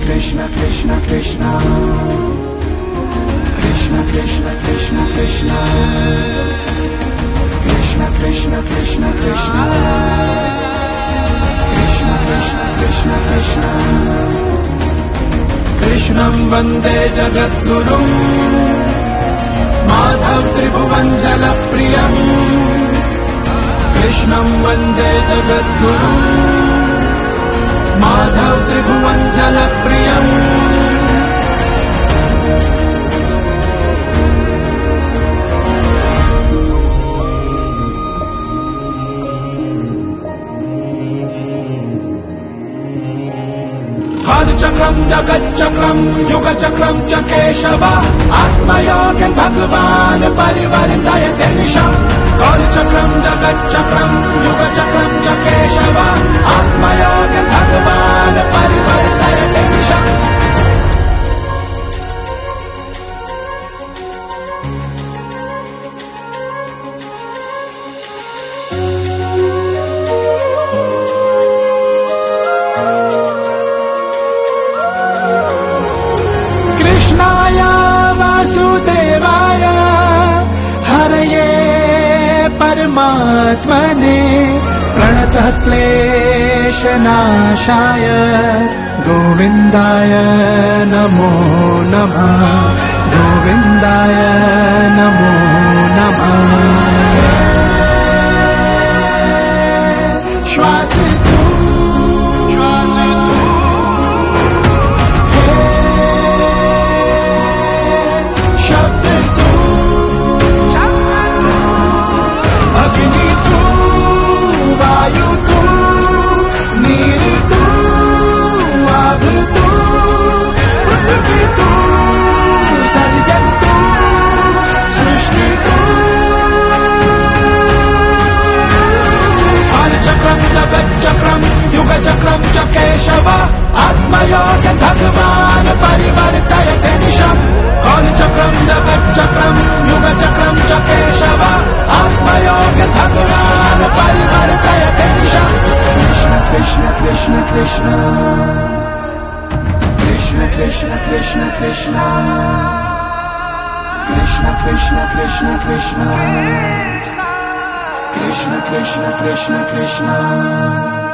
Krishna Krishna Krishna Krishna Krishna Krishna Krishna Krishna Krishna Krishna Krishna Krishna Krishna Krishna Krishna Krishnam Vande Jagadgurum Madhav Tribhuvan Jalapriyam Krishnam Vande Jagadgurum Madhav Tribhuvan Jalapriyam Chakram Jagat Chakram Yuga Chakram Chakeshava Atma Yogan Bhagavan Parivartaya Denisham Kali Chakram Jagat Chakram Yuga Chakram Chakeshava Atma Yogan Bhagavan Parivartaya Denisham वासुदेवाय हरये परमात्मने प्रणतः क्लेशनाशाय गोविन्दाय नमो नमः गोविन्दाय नमो नमः श्वास Chakram Chakeshava Atma Yogan Bhagavan Parivartaya Denisham Kali Chakram Jagat Chakram Yuga Chakram Chakeshava Atma Yogan Bhagavan Parivartaya Denisham Krishna Krishna Krishna Krishna Krishna Krishna Krishna Krishna Krishna Krishna Krishna Krishna Krishna Krishna Krishna Krishna